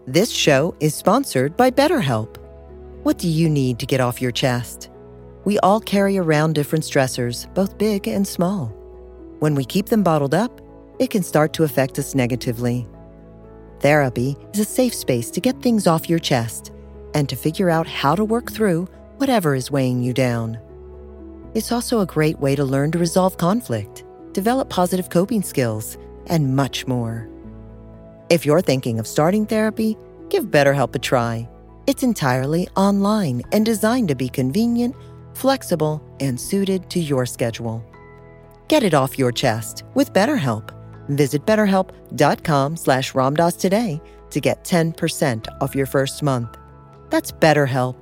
This show is sponsored by BetterHelp. What do you need to get off your chest? We all carry around different stressors, both big and small. When we keep them bottled up, it can start to affect us negatively. Therapy is a safe space to get things off your chest and to figure out how to work through whatever is weighing you down. It's also a great way to learn to resolve conflict, develop positive coping skills, and much more. If you're thinking of starting therapy, give BetterHelp a try. It's entirely online and designed to be convenient, flexible, and suited to your schedule. Get it off your chest with BetterHelp. Visit BetterHelp.com/Ramdas today to get 10% off your first month. That's BetterHelp,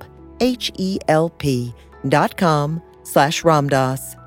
HELP.com/Ramdas.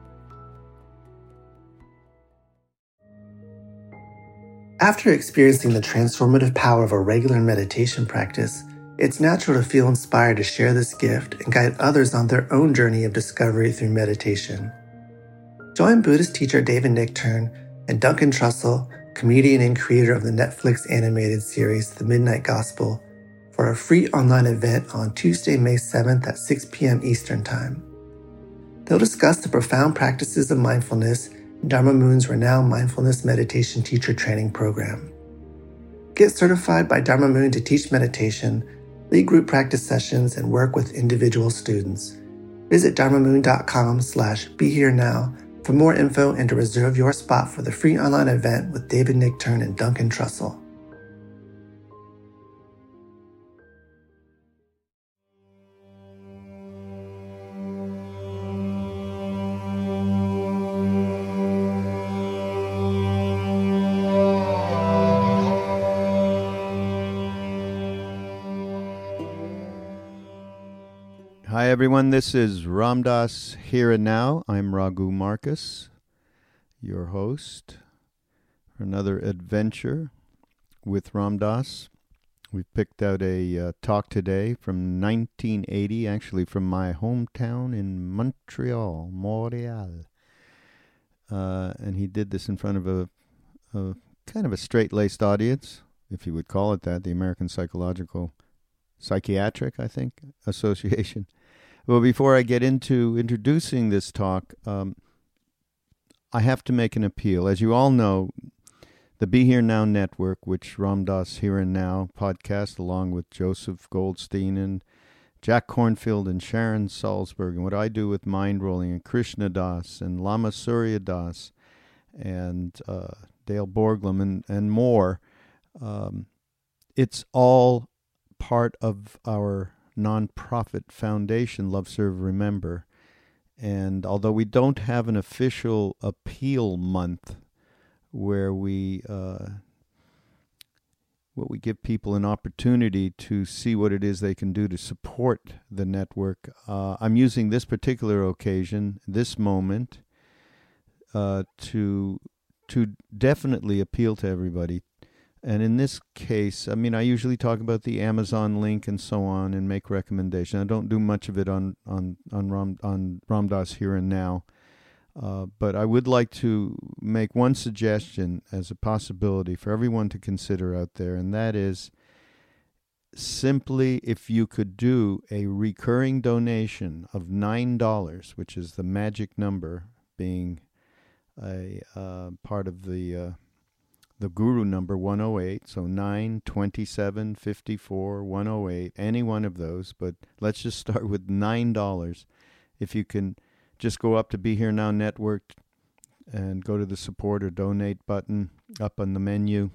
After experiencing the transformative power of a regular meditation practice, it's natural to feel inspired to share this gift and guide others on their own journey of discovery through meditation. Join Buddhist teacher David Nichtern and Duncan Trussell, comedian and creator of the Netflix animated series The Midnight Gospel, for a free online event on Tuesday, May 7th at 6 p.m. Eastern Time. They'll discuss the profound practices of mindfulness in Dharma Moon's renowned mindfulness meditation teacher training program. Get certified by Dharma Moon to teach meditation, lead group practice sessions, and work with individual students. Visit dharmamoon.com/BeHereNow for more info and to reserve your spot for the free online event with David Nichtern and Duncan Trussell. Hi everyone, this is Ramdas Here and Now. I'm Raghu Marcus, your host for another adventure with Ramdas. We've picked out a talk today from 1980, actually from my hometown in Montreal. And he did this in front of a kind of a straight-laced audience, if you would call it that, the American Psychiatric, I think, Association. Well, before I get into introducing this talk, I have to make an appeal. As you all know, the Be Here Now Network, which Ramdas Here and Now podcast, along with Joseph Goldstein and Jack Kornfield and Sharon Salzberg, and what I do with Mind Rolling and Krishna Das and Lama Surya Das and Dale Borglum and more, it's all part of our nonprofit foundation, Love, Serve, Remember. And although we don't have an official appeal month where we give people an opportunity to see what it is they can do to support the network, I'm using this particular occasion, this moment, to definitely appeal to everybody. And in this case, I mean, I usually talk about the Amazon link and so on and make recommendations. I don't do much of it on Ramdas Here and Now. But I would like to make one suggestion as a possibility for everyone to consider out there, and that is simply if you could do a recurring donation of $9, which is the magic number, being a part of the Guru number 108, so 9, 27, 54, 108, any one of those, but let's just start with $9. If you can just go up to Be Here Now Network and go to the support or donate button up on the menu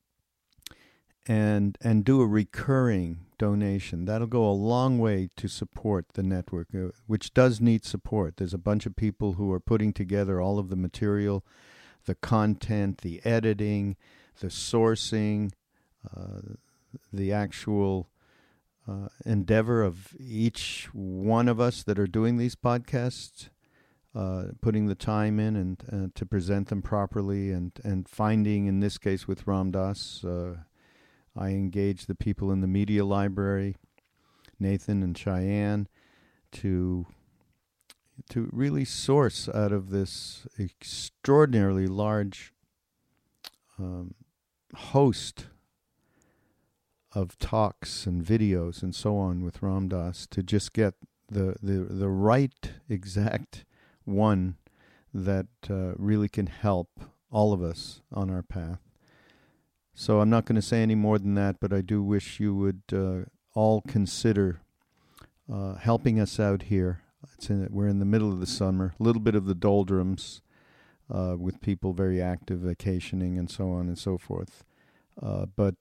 and do a recurring donation. That'll go a long way to support the network, which does need support. There's a bunch of people who are putting together all of the material, the content, the editing, the sourcing, the actual endeavor of each one of us that are doing these podcasts, putting the time in and to present them properly and finding, in this case with Ramdas, I engage the people in the media library, Nathan and Cheyenne, to really source out of this extraordinarily large host of talks and videos and so on with Ram Dass to just get the right exact one that really can help all of us on our path. So I'm not going to say any more than that, but I do wish you would all consider helping us out here. We're in the middle of the summer, a little bit of the doldrums with people very active, vacationing and so on and so forth. But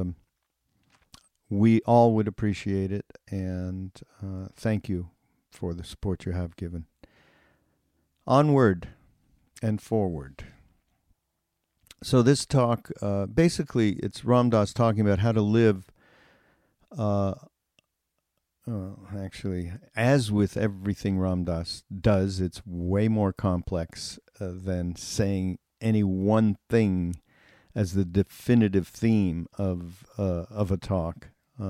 we all would appreciate it, and thank you for the support you have given. Onward and forward. So this talk, basically, it's Ram Dass talking about how to live, actually, as with everything Ram Dass does, it's way more complex than saying any one thing as the definitive theme of a talk.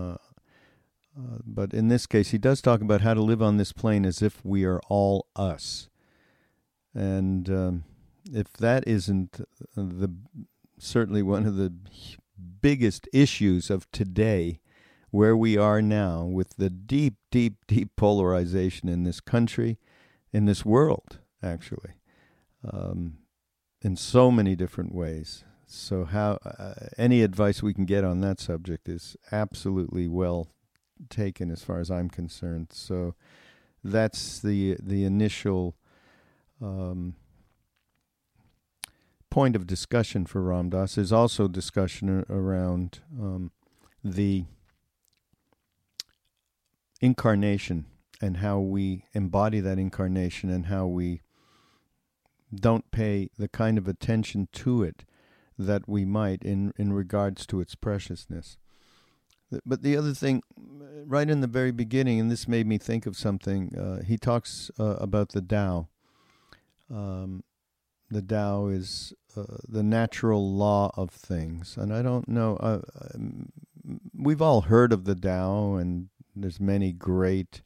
But in this case, he does talk about how to live on this plane as if we are all us. And if that isn't certainly one of the biggest issues of today, where we are now with the deep, deep, deep polarization in this country, in this world, actually, in so many different ways. So how any advice we can get on that subject is absolutely well taken as far as I'm concerned. So that's the initial point of discussion for Ram Dass. There's also discussion around the incarnation and how we embody that incarnation and how we don't pay the kind of attention to it that we might in regards to its preciousness. But the other thing, right in the very beginning, and this made me think of something, he talks about the Tao. The Tao is the natural law of things. And I don't know, we've all heard of the Tao, and there's many great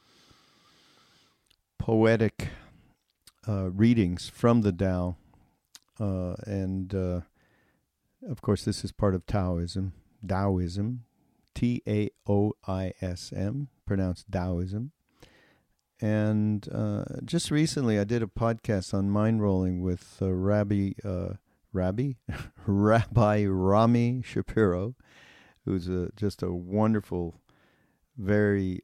poetic readings from the Tao. And of course, this is part of Taoism, Taoism, pronounced Taoism. And just recently, I did a podcast on mind rolling with Rabbi Rami Shapiro, who's just a wonderful, very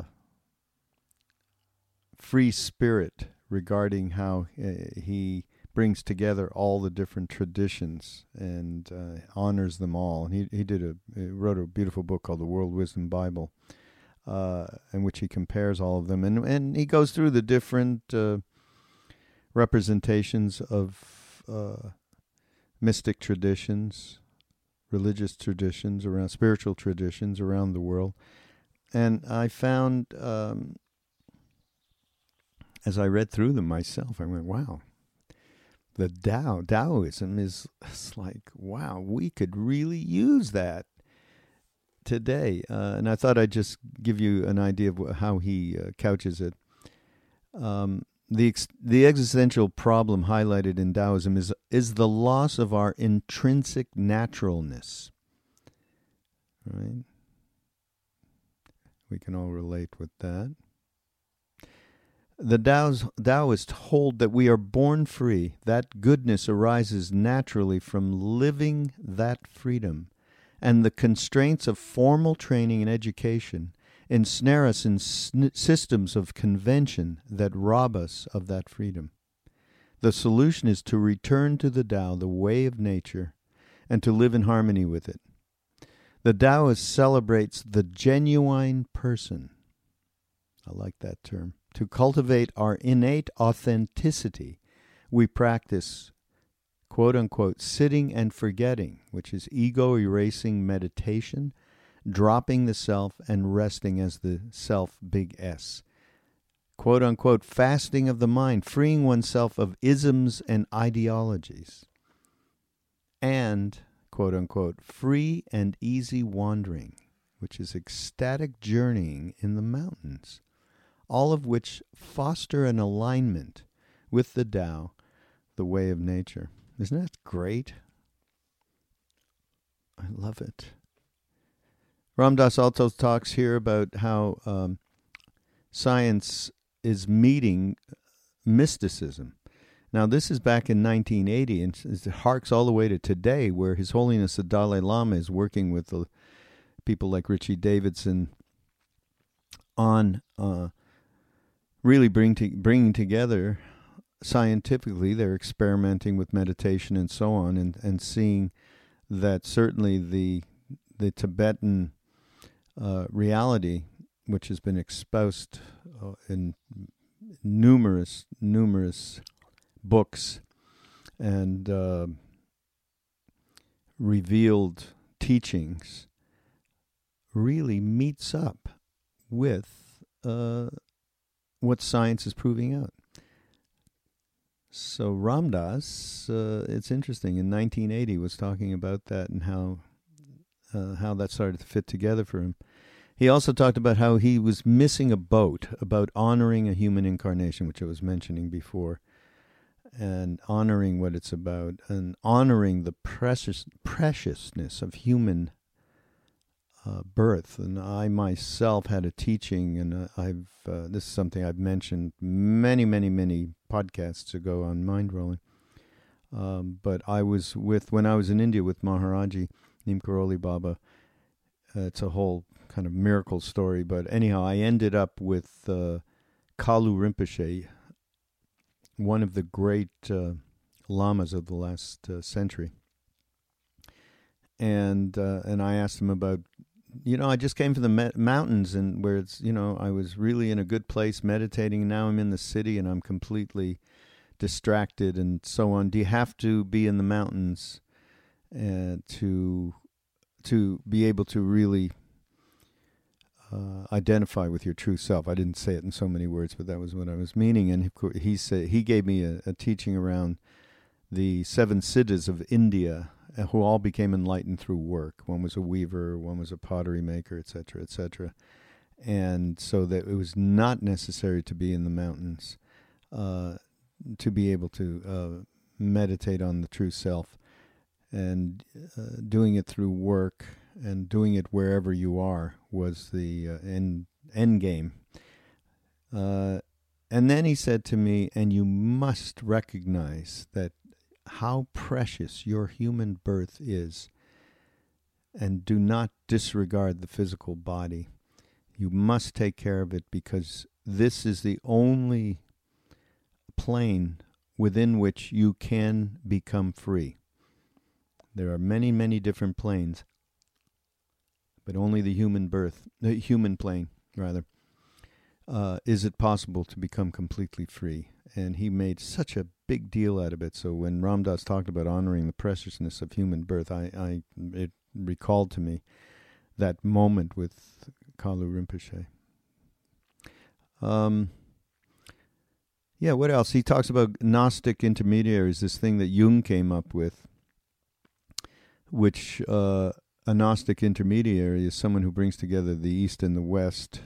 free spirit regarding how he brings together all the different traditions and honors them all. And he wrote a beautiful book called The World Wisdom Bible, in which he compares all of them. And he goes through the different representations of mystic traditions, religious traditions, around spiritual traditions around the world. And I found, as I read through them myself, I went, wow. The Taoism is, it's like, wow, we could really use that today. And I thought I'd just give you an idea of how he couches it. The existential problem highlighted in Taoism is the loss of our intrinsic naturalness. Right? We can all relate with that. The Taoists hold that we are born free. That goodness arises naturally from living that freedom, and the constraints of formal training and education ensnare us in systems of convention that rob us of that freedom. The solution is to return to the Tao, the way of nature, and to live in harmony with it. The Taoist celebrates the genuine person. I like that term. To cultivate our innate authenticity, we practice, quote-unquote, sitting and forgetting, which is ego-erasing meditation, dropping the self and resting as the self, big S. Quote-unquote, fasting of the mind, freeing oneself of isms and ideologies. And, quote-unquote, free and easy wandering, which is ecstatic journeying in the mountains. All of which foster an alignment with the Tao, the way of nature. Isn't that great? I love it. Ram Dass also talks here about how science is meeting mysticism. Now, this is back in 1980, and it harks all the way to today, where His Holiness the Dalai Lama is working with people like Richie Davidson on really bringing together scientifically. They're experimenting with meditation and so on, and seeing that certainly the Tibetan reality, which has been exposed in numerous books and revealed teachings, really meets up with what science is proving out. So Ram Dass, it's interesting, in 1980 was talking about that and how that started to fit together for him. He also talked about how he was missing a boat about honoring a human incarnation, which I was mentioning before, and honoring what it's about, and honoring the preciousness of human birth. And I myself had a teaching, and this is something I've mentioned many podcasts ago on Mindrolling. But I was when I was in India with Maharaji Neem Karoli Baba. It's a whole kind of miracle story, but anyhow, I ended up with Kalu Rinpoche, one of the great lamas of the last century. And I asked him about, I just came from the mountains, and where it's, I was really in a good place meditating, and now I'm in the city and I'm completely distracted and so on. Do you have to be in the mountains to be able to really identify with your true self? I didn't say it in so many words, but that was what I was meaning. And he gave me a teaching around the 7 siddhas of India, who all became enlightened through work. One was a weaver, one was a pottery maker, etc., etc. And so that it was not necessary to be in the mountains to be able to meditate on the true self, and doing it through work and doing it wherever you are was the end game. And then he said to me, and you must recognize that how precious your human birth is, and do not disregard the physical body. You must take care of it, because this is the only plane within which you can become free. There are many different planes, but only the human plane, is it possible to become completely free. And he made such a big deal out of it. So when Ram Dass talked about honoring the preciousness of human birth, it recalled to me that moment with Kalu Rinpoche. What else? He talks about Gnostic intermediaries, this thing that Jung came up with, which a Gnostic intermediary is someone who brings together the East and the West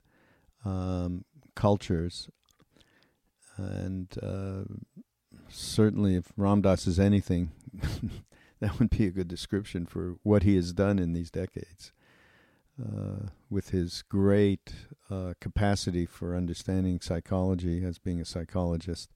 cultures. And certainly if Ram Dass is anything, that would be a good description for what he has done in these decades, with his great capacity for understanding psychology as being a psychologist.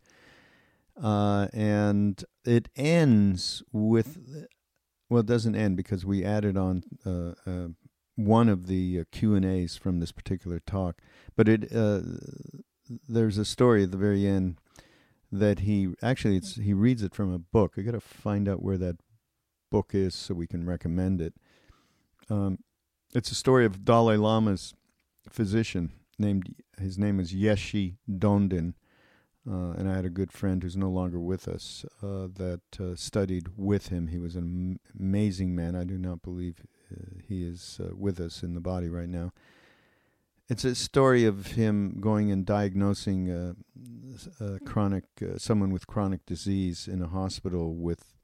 And it ends with... Well, it doesn't end, because we added on one of the Q&As from this particular talk. But there's a story at the very end that he reads it from a book. I got to find out where that book is so we can recommend it. It's a story of Dalai Lama's physician. His name is Yeshe Donden. And I had a good friend who's no longer with us that studied with him. He was an amazing man. I do not believe he is with us in the body right now. It's a story of him going and diagnosing someone with chronic disease in a hospital with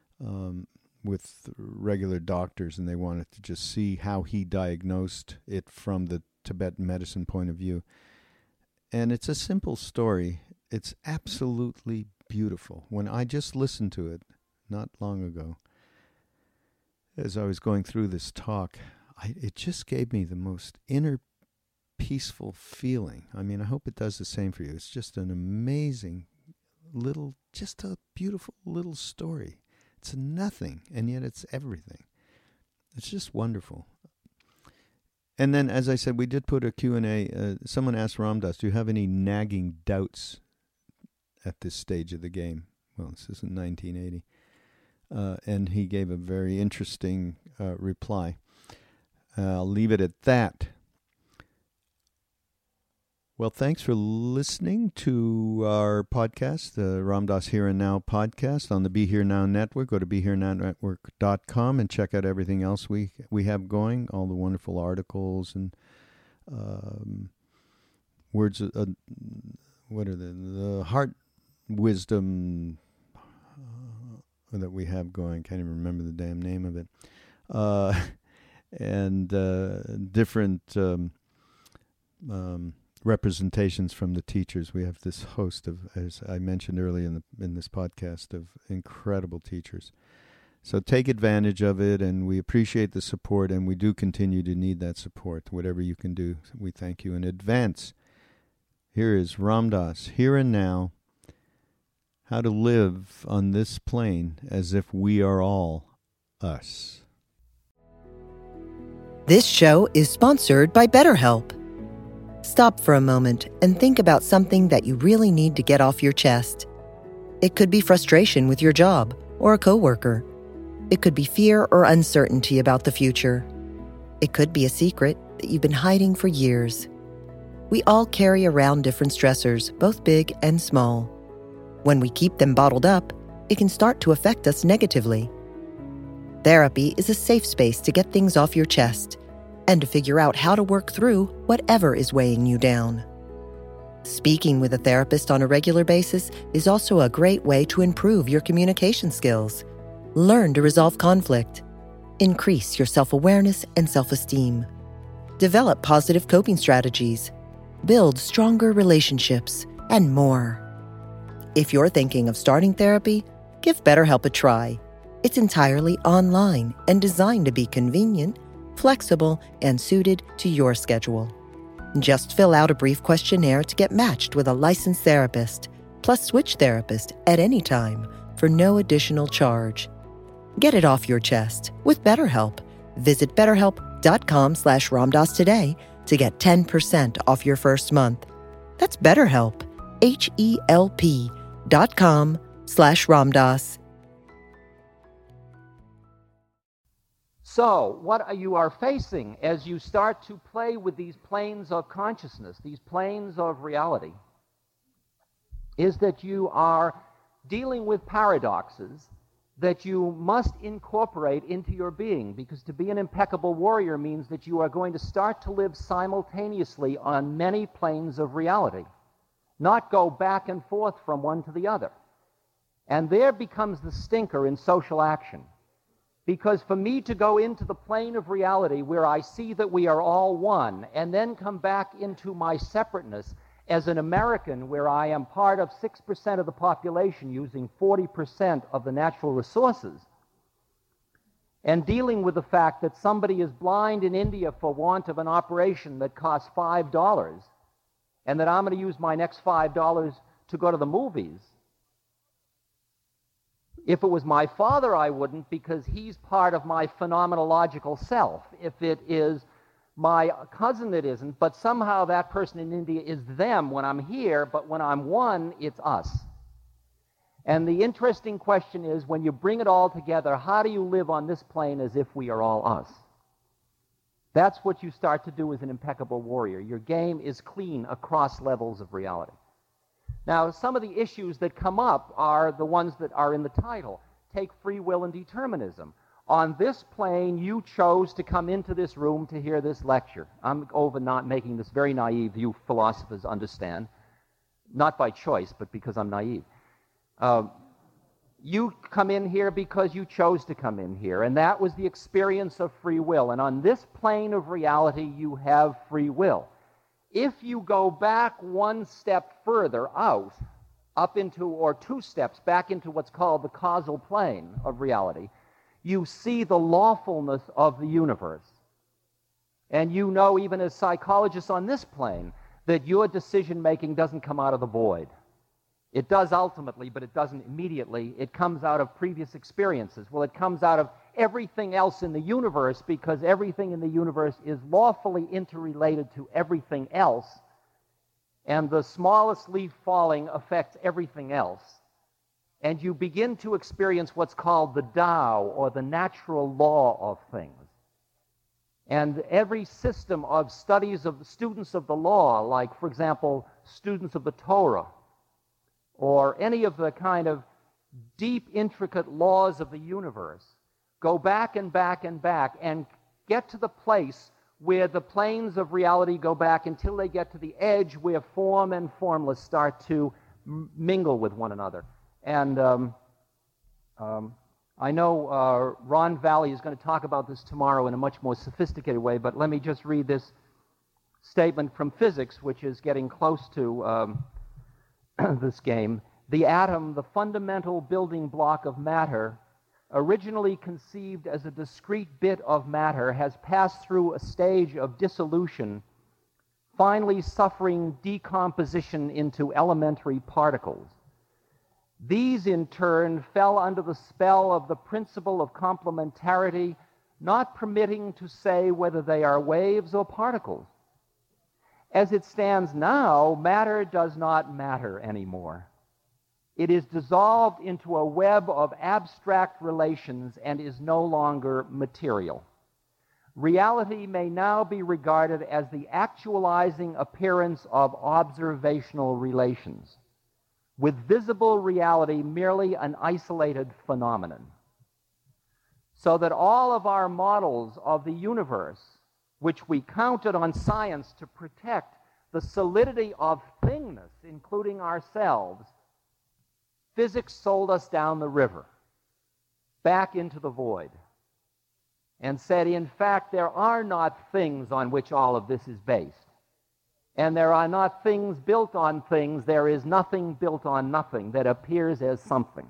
regular doctors, and they wanted to just see how he diagnosed it from the Tibetan medicine point of view. And it's a simple story. It's absolutely beautiful. When I just listened to it not long ago, as I was going through this talk, it just gave me the most inner peaceful feeling. I mean, I hope it does the same for you. It's just an amazing just a beautiful little story. It's nothing, and yet it's everything. It's just wonderful. And then, as I said, we did put a Q&A. Someone asked Ram Dass, do you have any nagging doubts at this stage of the game? Well, this isn't 1980. And he gave a very interesting reply. I'll leave it at that. Well, thanks for listening to our podcast, the Ram Dass Here and Now podcast on the Be Here Now Network. Go to BeHereNowNetwork.com and check out everything else we have going, all the wonderful articles and words. What are the heart wisdom that we have going? Can't even remember the damn name of it. And different representations from the teachers. We have this host of, as I mentioned earlier in this podcast, of incredible teachers. So take advantage of it, and we appreciate the support, and we do continue to need that support. Whatever you can do, we thank you in advance. Here is Ram Dass, Here and Now, how to live on this plane as if we are all us. This show is sponsored by BetterHelp. Stop for a moment and think about something that you really need to get off your chest. It could be frustration with your job or a coworker. It could be fear or uncertainty about the future. It could be a secret that you've been hiding for years. We all carry around different stressors, both big and small. When we keep them bottled up, it can start to affect us negatively. Therapy is a safe space to get things off your chest and to figure out how to work through whatever is weighing you down. Speaking with a therapist on a regular basis is also a great way to improve your communication skills, learn to resolve conflict, increase your self-awareness and self-esteem, develop positive coping strategies, build stronger relationships, and more. If you're thinking of starting therapy, give BetterHelp a try. It's entirely online and designed to be convenient, flexible, and suited to your schedule. Just fill out a brief questionnaire to get matched with a licensed therapist, plus switch therapist at any time for no additional charge. Get it off your chest with BetterHelp. Visit BetterHelp.com/RamDass today to get 10% off your first month. That's BetterHelp, HELP.com/RamDass. So, what you are facing as you start to play with these planes of consciousness, these planes of reality, is that you are dealing with paradoxes that you must incorporate into your being, because to be an impeccable warrior means that you are going to start to live simultaneously on many planes of reality, not go back and forth from one to the other. And there becomes the stinker in social action. Because for me to go into the plane of reality where I see that we are all one, and then come back into my separateness as an American where I am part of 6% of the population using 40% of the natural resources, and dealing with the fact that somebody is blind in India for want of an operation that costs $5, and that I'm going to use my next $5 to go to the movies. If it was my father, I wouldn't, because he's part of my phenomenological self. If it is my cousin, it isn't. But somehow that person in India is them when I'm here, but when I'm one, it's us. And the interesting question is, when you bring it all together, how do you live on this plane as if we are all us? That's what you start to do as an impeccable warrior. Your game is clean across levels of reality. Now, some of the issues that come up are the ones that are in the title. Take free will and determinism. On this plane, you chose to come into this room to hear this lecture. I'm over not making this very naive, you philosophers understand. Not by choice, but because I'm naive. You come in here because you chose to come in here, and that was the experience of free will. And on this plane of reality, you have free will. If you go back one step further out, up into, or two steps back into what's called the causal plane of reality, you see the lawfulness of the universe. And you know, even as psychologists on this plane, that your decision-making doesn't come out of the void. It does ultimately, but it doesn't immediately. It comes out of previous experiences. Well, it comes out of everything else in the universe, because everything in the universe is lawfully interrelated to everything else, and the smallest leaf falling affects everything else. And you begin to experience what's called the Tao, or the natural law of things. And every system of studies of the students of the law, like, for example, students of the Torah, or any of the kind of deep, intricate laws of the universe, go back and back and back and get to the place where the planes of reality go back until they get to the edge where form and formless start to mingle with one another. And I know Ron Valley is going to talk about this tomorrow in a much more sophisticated way, but let me just read this statement from physics, which is getting close to this game. The atom, the fundamental building block of matter, originally conceived as a discrete bit of matter, has passed through a stage of dissolution, finally suffering decomposition into elementary particles. These, in turn, fell under the spell of the principle of complementarity, not permitting to say whether they are waves or particles. As it stands now, matter does not matter anymore. It is dissolved into a web of abstract relations and is no longer material. Reality may now be regarded as the actualizing appearance of observational relations, with visible reality merely an isolated phenomenon. So that all of our models of the universe, which we counted on science to protect the solidity of thingness, including ourselves, physics sold us down the river, back into the void, and said, in fact, there are not things on which all of this is based. And there are not things built on things. There is nothing built on nothing that appears as something.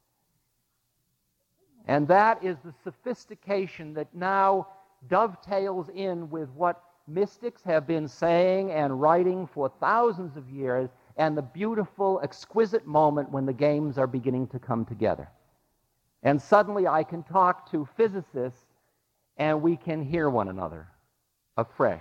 And that is the sophistication that now dovetails in with what mystics have been saying and writing for thousands of years, and the beautiful, exquisite moment when the games are beginning to come together. And suddenly I can talk to physicists and we can hear one another afresh.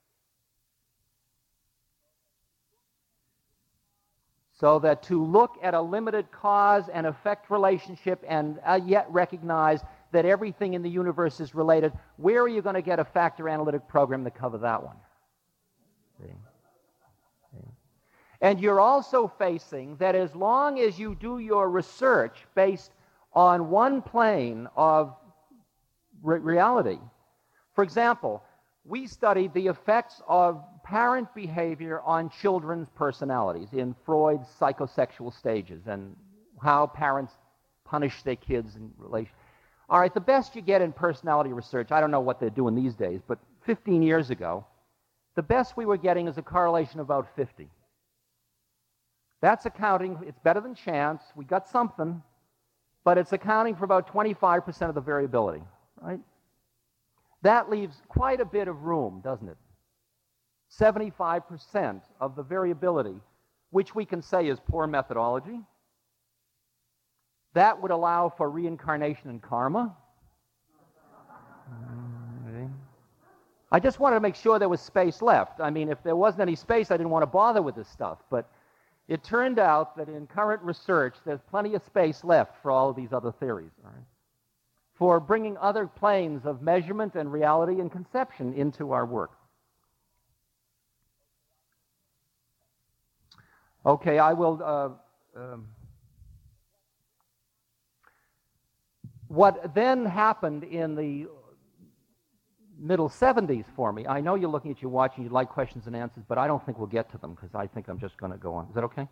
So that to look at a limited cause and effect relationship and yet recognize that everything in the universe is related, where are you going to get a factor analytic program to cover that one? See? See? And you're also facing that as long as you do your research based on one plane of reality, for example, we studied the effects of parent behavior on children's personalities in Freud's psychosexual stages and how parents punish their kids in relation. All right, the best you get in personality research, I don't know what they're doing these days, but 15 years ago, the best we were getting is a correlation of about 50. That's accounting, it's better than chance, we got something, but it's accounting for about 25% of the variability, right? That leaves quite a bit of room, doesn't it? 75% of the variability, which we can say is poor methodology. That would allow for reincarnation and karma. Okay. I just wanted to make sure there was space left. I mean, if there wasn't any space, I didn't want to bother with this stuff. But it turned out that in current research, there's plenty of space left for all of these other theories, all right? For bringing other planes of measurement and reality and conception into our work. Okay, I will... what then happened in the middle 70s for me, I know you're looking at your watch and you'd like questions and answers, but I don't think we'll get to them because I think I'm just going to go on. Is that okay?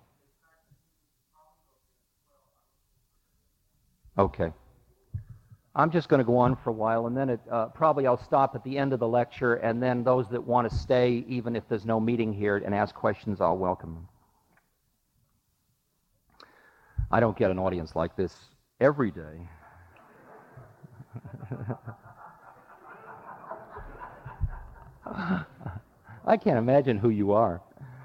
Okay. I'm just going to go on for a while, and then probably I'll stop at the end of the lecture, and then those that want to stay, even if there's no meeting here, and ask questions, I'll welcome them. I don't get an audience like this every day. I can't imagine who you are.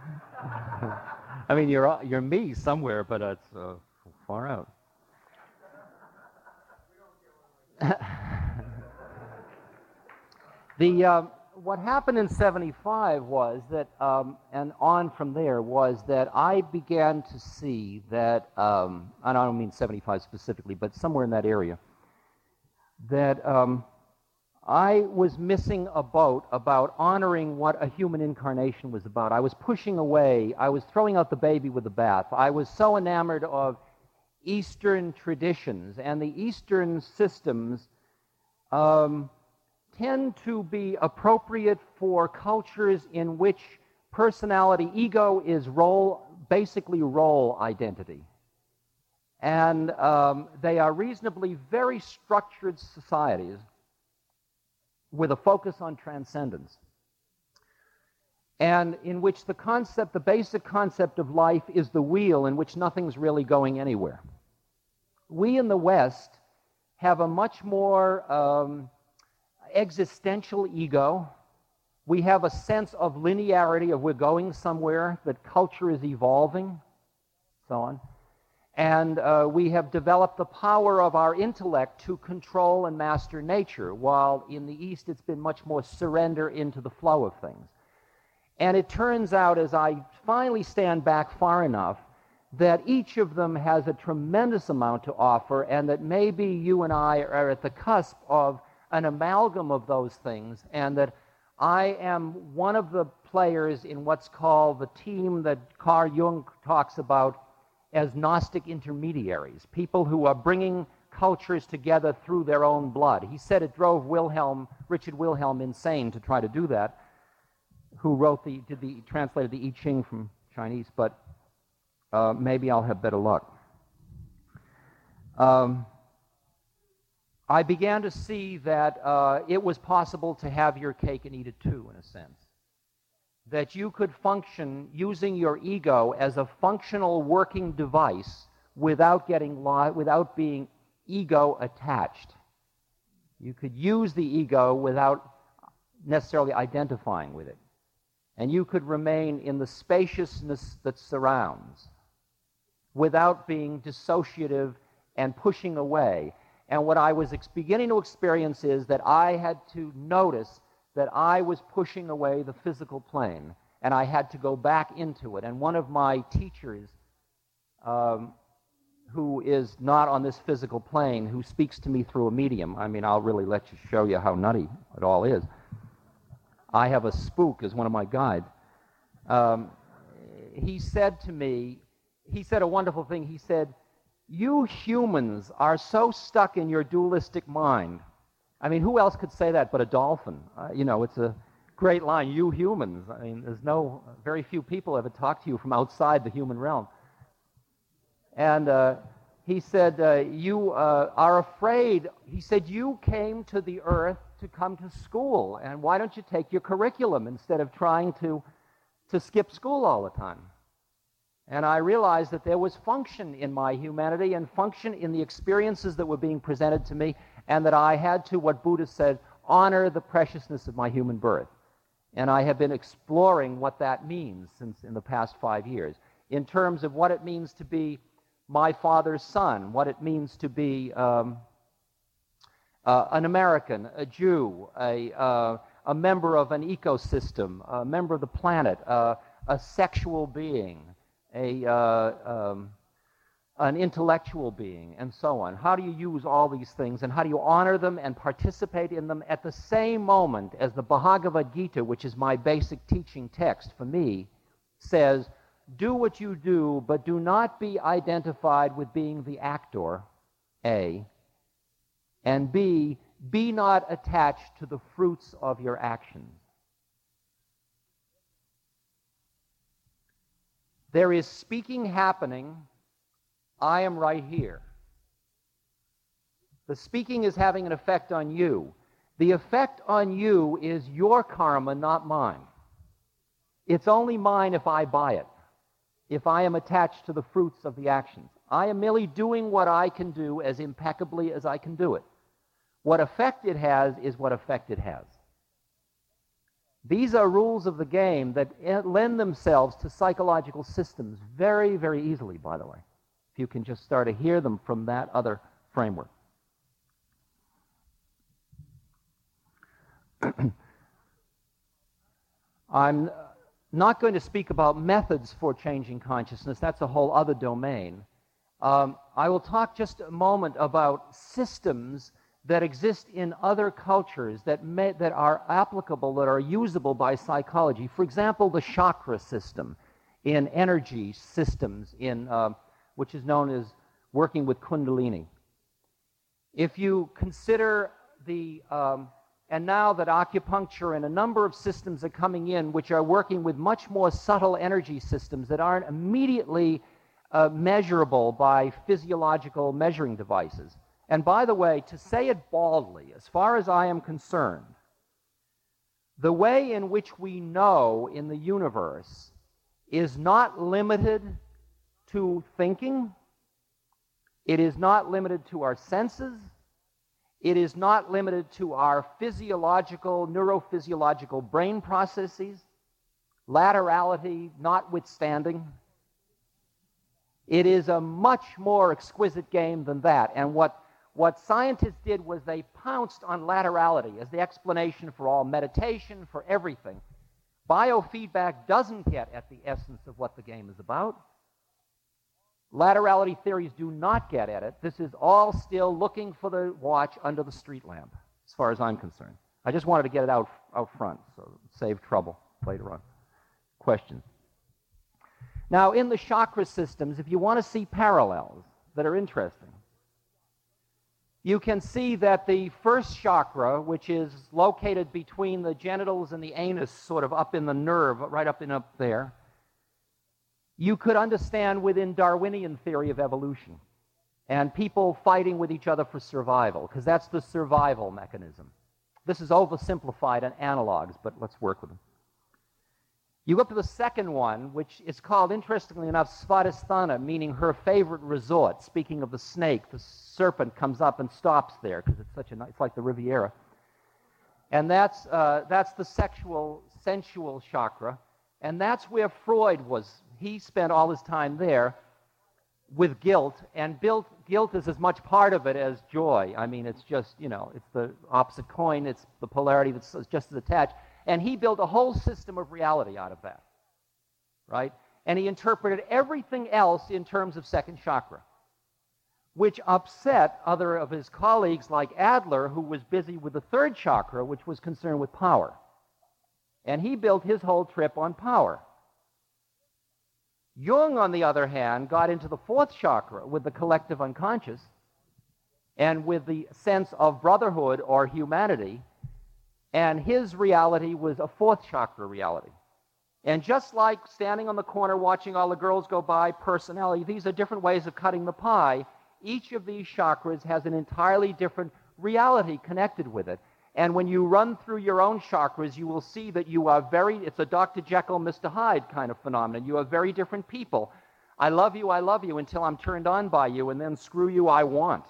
I mean, you're me somewhere, but it's far out. What happened in '75 was that, and on from there, was that I began to see that, and I don't mean '75 specifically, but somewhere in that area, that I was missing a boat about honoring what a human incarnation was about. I was pushing away, I was throwing out the baby with the bath. I was so enamored of Eastern traditions, and the Eastern systems tend to be appropriate for cultures in which personality, ego is basically role identity. And they are reasonably very structured societies with a focus on transcendence, and in which the basic concept of life is the wheel in which nothing's really going anywhere. We in the West have a much more existential ego. We have a sense of linearity, of we're going somewhere, that culture is evolving, so on. And we have developed the power of our intellect to control and master nature, while in the East it's been much more surrender into the flow of things. And it turns out, as I finally stand back far enough, that each of them has a tremendous amount to offer, and that maybe you and I are at the cusp of an amalgam of those things, and that I am one of the players in what's called the team that Carl Jung talks about as Gnostic intermediaries, people who are bringing cultures together through their own blood. He said it drove Richard Wilhelm insane to try to do that, who translated the I Ching from Chinese, but maybe I'll have better luck. I began to see that it was possible to have your cake and eat it too, in a sense. That you could function using your ego as a functional working device without being ego attached. You could use the ego without necessarily identifying with it. And you could remain in the spaciousness that surrounds without being dissociative and pushing away. And what I was beginning to experience is that I had to notice that I was pushing away the physical plane, and I had to go back into it. And one of my teachers, who is not on this physical plane, who speaks to me through a medium, I mean, I'll really let you show you how nutty it all is. I have a spook as one of my guides. He said to me, he said a wonderful thing. He said, "You humans are so stuck in your dualistic mind." I mean, who else could say that but a dolphin? It's a great line, "You humans." I mean, very few people ever talk to you from outside the human realm. And he said, you are afraid. He said, "You came to the earth to come to school, and why don't you take your curriculum instead of trying to skip school all the time?" And I realized that there was function in my humanity and function in the experiences that were being presented to me, and that I had to, what Buddha said, honor the preciousness of my human birth. And I have been exploring what that means since in the past 5 years, in terms of what it means to be my father's son, what it means to be an American, a Jew, a member of an ecosystem, a member of the planet, a sexual being, an intellectual being, and so on. How do you use all these things, and how do you honor them and participate in them at the same moment as the Bhagavad Gita, which is my basic teaching text for me, says, do what you do, but do not be identified with being the actor, A, and B, be not attached to the fruits of your actions. There is speaking happening. I am right here. The speaking is having an effect on you. The effect on you is your karma, not mine. It's only mine if I buy it, if I am attached to the fruits of the actions. I am merely doing what I can do as impeccably as I can do it. What effect it has is what effect it has. These are rules of the game that lend themselves to psychological systems very, very easily, by the way, if you can just start to hear them from that other framework. I'm not going to speak about methods for changing consciousness. That's a whole other domain. I will talk just a moment about systems that exist in other cultures that are applicable, that are usable by psychology. For example, the chakra system in energy systems, which is known as working with Kundalini. If you consider and now that acupuncture and a number of systems are coming in which are working with much more subtle energy systems that aren't immediately measurable by physiological measuring devices. And by the way, to say it baldly, as far as I am concerned, the way in which we know in the universe is not limited to thinking. It is not limited to our senses. It is not limited to our physiological, neurophysiological brain processes, laterality notwithstanding. It is a much more exquisite game than that. And what scientists did was they pounced on laterality as the explanation for all meditation, for everything. Biofeedback doesn't get at the essence of what the game is about. Laterality theories do not get at it. This is all still looking for the watch under the street lamp, as far as I'm concerned. I just wanted to get it out front, so save trouble later on. Questions? Now, in the chakra systems, if you want to see parallels that are interesting, you can see that the first chakra, which is located between the genitals and the anus, sort of up in the nerve, right up there, you could understand within Darwinian theory of evolution and people fighting with each other for survival, because that's the survival mechanism. This is oversimplified and analogs, but let's work with them. You go up to the second one, which is called, interestingly enough, Svadhisthana, meaning her favorite resort. Speaking of the snake, the serpent comes up and stops there because it's like the Riviera. And that's the sensual chakra. And that's where Freud was. He spent all his time there with guilt, and guilt is as much part of it as joy. I mean, it's just, it's the opposite coin. It's the polarity that's just as attached. And he built a whole system of reality out of that, right? And he interpreted everything else in terms of second chakra, which upset other of his colleagues like Adler, who was busy with the third chakra, which was concerned with power. And he built his whole trip on power. Jung, on the other hand, got into the fourth chakra with the collective unconscious and with the sense of brotherhood or humanity, and his reality was a fourth chakra reality. And just like standing on the corner watching all the girls go by, personality, these are different ways of cutting the pie. Each of these chakras has an entirely different reality connected with it. And when you run through your own chakras, you will see that you are it's a Dr. Jekyll, Mr. Hyde kind of phenomenon. You are very different people. I love you until I'm turned on by you, and then screw you, I want,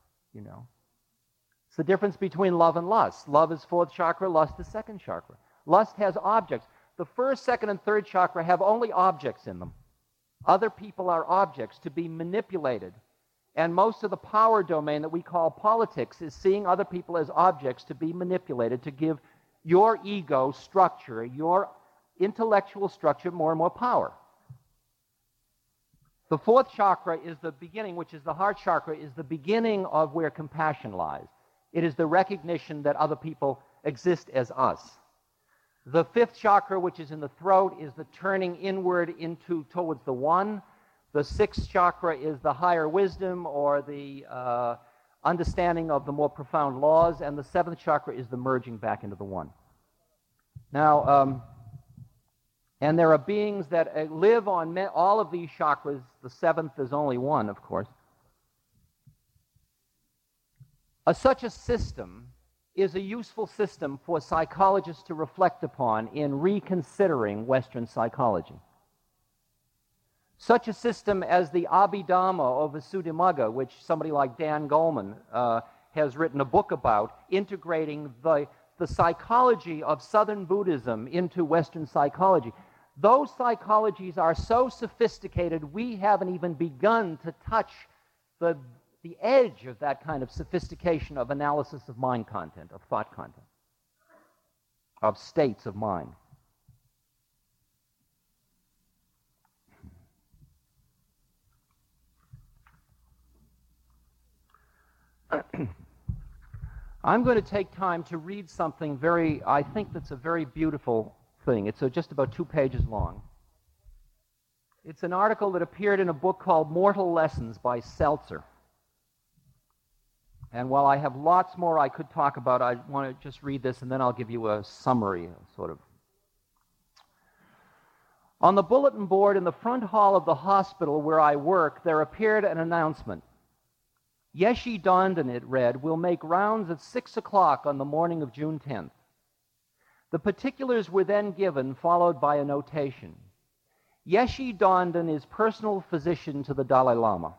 It's the difference between love and lust. Love is fourth chakra, lust is second chakra. Lust has objects. The first, second, and third chakra have only objects in them. Other people are objects to be manipulated. And most of the power domain that we call politics is seeing other people as objects to be manipulated, to give your ego structure, your intellectual structure, more and more power. The fourth chakra is the beginning, which is the heart chakra, is the beginning of where compassion lies. It is the recognition that other people exist as us. The fifth chakra, which is in the throat, is the turning inward towards the one. The sixth chakra is the higher wisdom, or the understanding of the more profound laws. And the seventh chakra is the merging back into the one. Now, and there are beings that live on all of these chakras. The seventh is only one, of course. Such a system is a useful system for psychologists to reflect upon in reconsidering Western psychology. Such a system as the Abhidhamma or Visuddhimagga, which somebody like Dan Goleman has written a book about, integrating the the psychology of Southern Buddhism into Western psychology. Those psychologies are so sophisticated, we haven't even begun to touch the edge of that kind of sophistication of analysis of mind content, of thought content, of states of mind. I'm going to take time to read something I think that's a very beautiful thing. It's just about 2 pages long. It's an article that appeared in a book called Mortal Lessons by Seltzer. And while I have lots more I could talk about, I want to just read this and then I'll give you a summary, sort of. On the bulletin board in the front hall of the hospital where I work, there appeared an announcement. Yeshe Dondan, it read, will make rounds at 6 o'clock on the morning of June 10th. The particulars were then given, followed by a notation. Yeshe Dondan is personal physician to the Dalai Lama.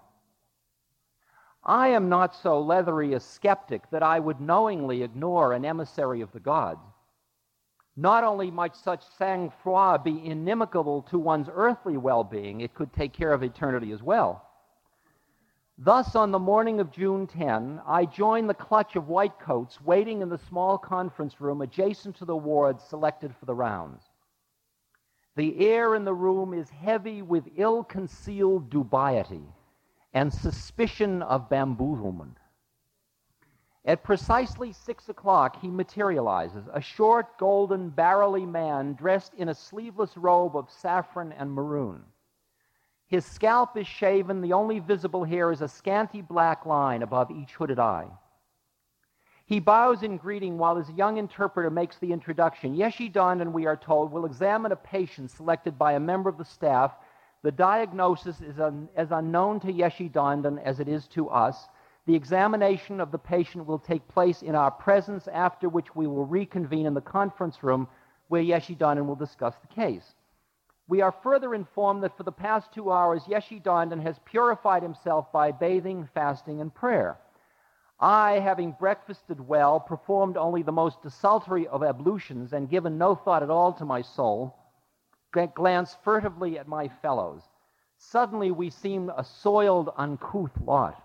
I am not so leathery a skeptic that I would knowingly ignore an emissary of the gods. Not only might such sang-froid be inimical to one's earthly well-being, it could take care of eternity as well. Thus, on the morning of June 10, I joined the clutch of whitecoats waiting in the small conference room adjacent to the ward selected for the rounds. The air in the room is heavy with ill-concealed dubiety and suspicion of bamboozlement. At precisely 6 o'clock, he materializes, a short, golden, barrel-y man dressed in a sleeveless robe of saffron and maroon. His scalp is shaven, the only visible hair is a scanty black line above each hooded eye. He bows in greeting while his young interpreter makes the introduction. Yeshe Dondan, we are told, will examine a patient selected by a member of the staff. The diagnosis is as unknown to Yeshe Dondan as it is to us. The examination of the patient will take place in our presence, after which we will reconvene in the conference room where Yeshe Dondan will discuss the case. We are further informed that for the past 2 hours, Yeshe Dondan has purified himself by bathing, fasting, and prayer. I, having breakfasted well, performed only the most desultory of ablutions, and given no thought at all to my soul, glanced furtively at my fellows. Suddenly we seemed a soiled, uncouth lot.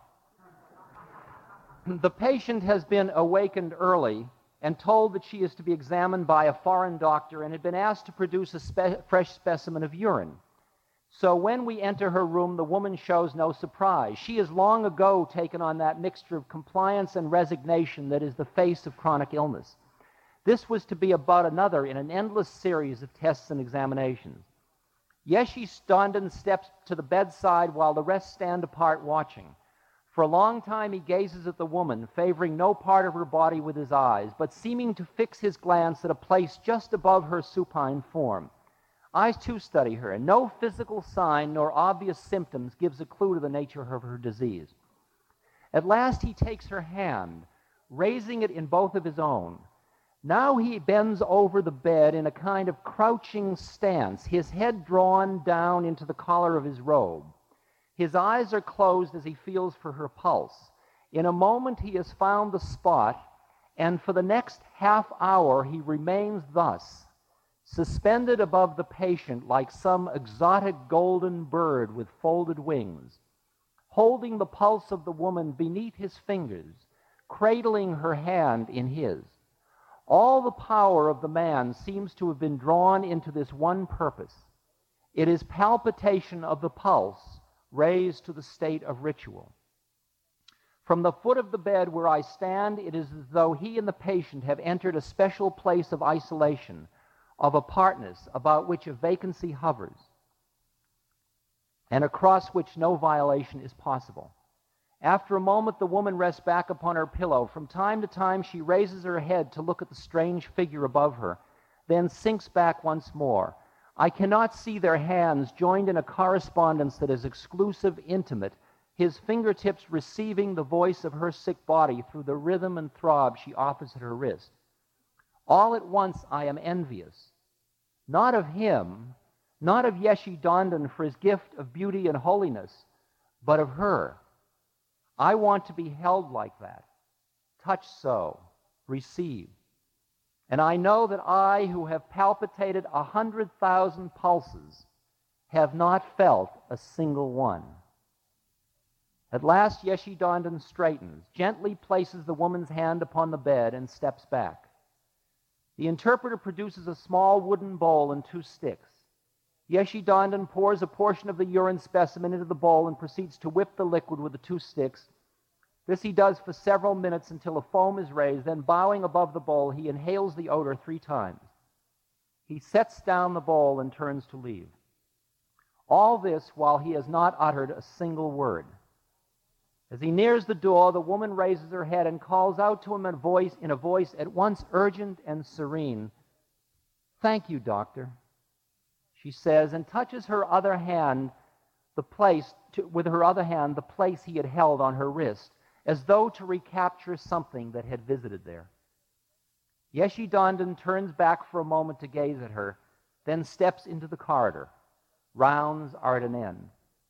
The patient has been awakened early and told that she is to be examined by a foreign doctor and had been asked to produce a fresh specimen of urine. So when we enter her room, the woman shows no surprise. She has long ago taken on that mixture of compliance and resignation that is the face of chronic illness. This was to be about another in an endless series of tests and examinations. Yeshe Dondan steps to the bedside while the rest stand apart watching. For a long time he gazes at the woman, favoring no part of her body with his eyes, but seeming to fix his glance at a place just above her supine form. I too study her, and no physical sign nor obvious symptoms gives a clue to the nature of her disease. At last he takes her hand, raising it in both of his own. Now he bends over the bed in a kind of crouching stance, his head drawn down into the collar of his robe. His eyes are closed as he feels for her pulse. In a moment he has found the spot, and for the next half hour he remains thus, suspended above the patient like some exotic golden bird with folded wings, holding the pulse of the woman beneath his fingers, cradling her hand in his. All the power of the man seems to have been drawn into this one purpose. It is palpitation of the pulse, raised to the state of ritual. From the foot of the bed where I stand, it is as though he and the patient have entered a special place of isolation, of apartness about which a vacancy hovers, and across which no violation is possible. After a moment, the woman rests back upon her pillow. From time to time, she raises her head to look at the strange figure above her, then sinks back once more. I cannot see their hands joined in a correspondence that is exclusive, intimate, his fingertips receiving the voice of her sick body through the rhythm and throb she offers at her wrist. All at once I am envious, not of him, not of Yeshe Dondan for his gift of beauty and holiness, but of her. I want to be held like that, touched so, received. And I know that I, who have palpitated 100,000 pulses, have not felt a single one. At last Yeshe Dandan straightens, gently places the woman's hand upon the bed, and steps back. The interpreter produces a small wooden bowl and 2 sticks. Yeshe Dandan pours a portion of the urine specimen into the bowl and proceeds to whip the liquid with the 2 sticks. This he does for several minutes until a foam is raised. Then, bowing above the bowl, he inhales the odor 3 times. He sets down the bowl and turns to leave. All this while he has not uttered a single word. As he nears the door, the woman raises her head and calls out to him in a voice at once urgent and serene, "Thank you, doctor," she says, and touches her other hand, with her other hand, the place he had held on her wrist, as though to recapture something that had visited there. Yeshe Dandan turns back for a moment to gaze at her, then steps into the corridor. Rounds are at an end.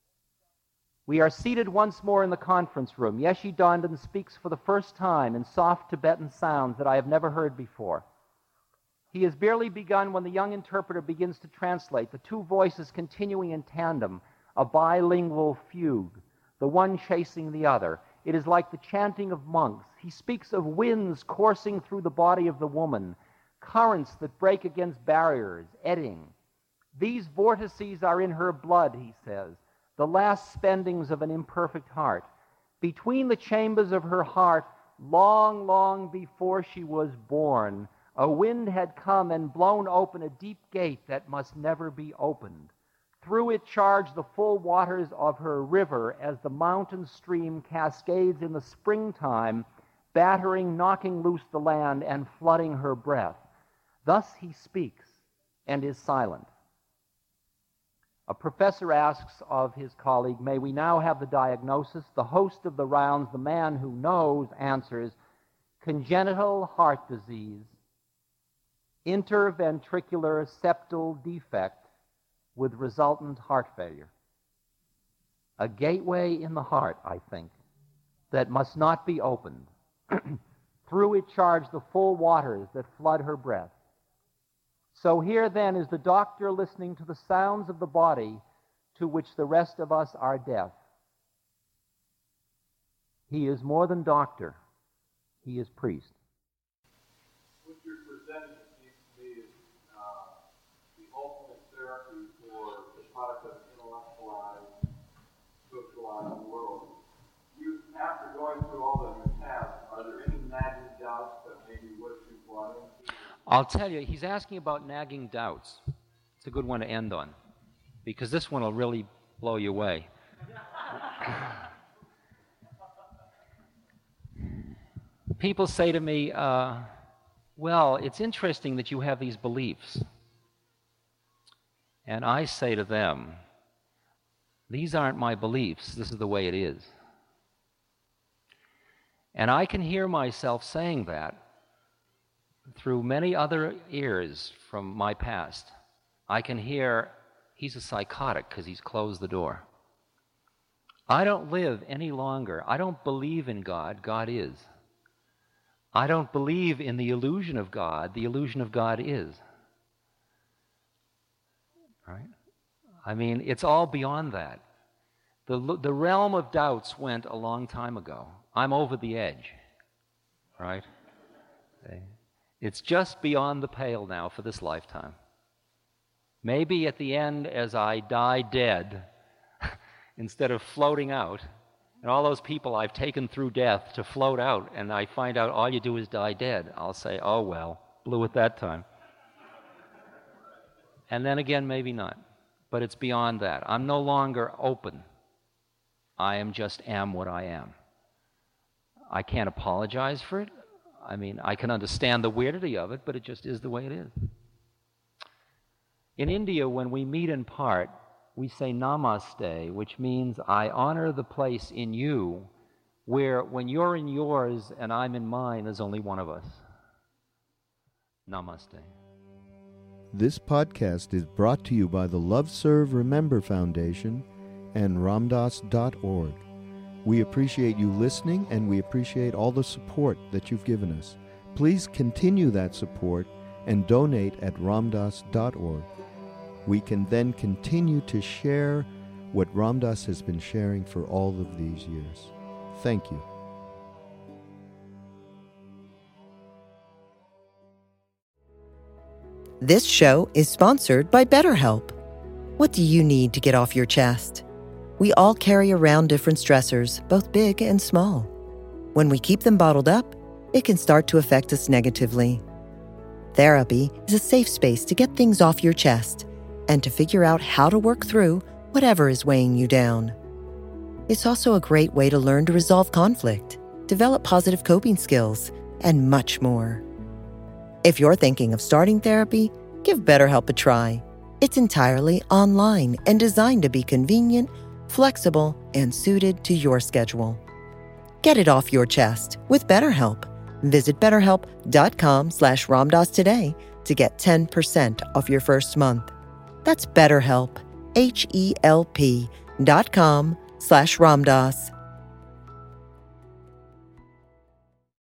We are seated once more in the conference room. Yeshe Dandan speaks for the first time in soft Tibetan sounds that I have never heard before. He has barely begun when the young interpreter begins to translate, the 2 voices continuing in tandem, a bilingual fugue, the one chasing the other. It is like the chanting of monks. He speaks of winds coursing through the body of the woman, currents that break against barriers, eddying. These vortices are in her blood, he says, the last spendings of an imperfect heart. Between the chambers of her heart, long, long before she was born, a wind had come and blown open a deep gate that must never be opened. Through it charged the full waters of her river as the mountain stream cascades in the springtime, battering, knocking loose the land, and flooding her breath. Thus he speaks and is silent. A professor asks of his colleague, "May we now have the diagnosis?" The host of the rounds, the man who knows, answers, "Congenital heart disease, interventricular septal defect with resultant heart failure." A gateway in the heart, I think, that must not be opened. Through it charge the full waters that flood her breath. So here then is the doctor listening to the sounds of the body to which the rest of us are deaf. He is more than doctor. He is priest. What you're presenting seems to me is the ultimate therapy for the product of intellectualized, socialized world. After going through all that you have, are there any nagging doubts that maybe what you brought into? I'll tell you, he's asking about nagging doubts. It's a good one to end on, because this one will really blow you away. People say to me, well, it's interesting that you have these beliefs. And I say to them, these aren't my beliefs, this is the way it is. And I can hear myself saying that through many other ears from my past. I can hear, he's a psychotic because he's closed the door. I don't live any longer. I don't believe in God. God is. I don't believe in the illusion of God. The illusion of God is. Right? I mean, it's all beyond that. The realm of doubts went a long time ago. I'm over the edge. Right? It's just beyond the pale now for this lifetime. Maybe at the end, as I die dead, instead of floating out, and all those people I've taken through death to float out, and I find out all you do is die dead, I'll say, oh well, blew it that time. And then again, maybe not. But it's beyond that. I'm no longer open. I am what I am. I can't apologize for it. I mean, I can understand the weirdity of it, but it just is the way it is. In India, when we meet in part, we say namaste, which means I honor the place in you where when you're in yours and I'm in mine, there's only one of us. Namaste. This podcast is brought to you by the Love Serve Remember Foundation and Ramdas.org. We appreciate you listening, and we appreciate all the support that you've given us. Please continue that support and donate at ramdas.org. We can then continue to share what Ram Dass has been sharing for all of these years. Thank you. This show is sponsored by BetterHelp. What do you need to get off your chest? We all carry around different stressors, both big and small. When we keep them bottled up, it can start to affect us negatively. Therapy is a safe space to get things off your chest and to figure out how to work through whatever is weighing you down. It's also a great way to learn to resolve conflict, develop positive coping skills, and much more. If you're thinking of starting therapy, give BetterHelp a try. It's entirely online and designed to be convenient, flexible, and suited to your schedule. Get it off your chest with BetterHelp. Visit BetterHelp.com/RamDass today to get 10% off your first month. That's BetterHelp, HELP.com/RamDass.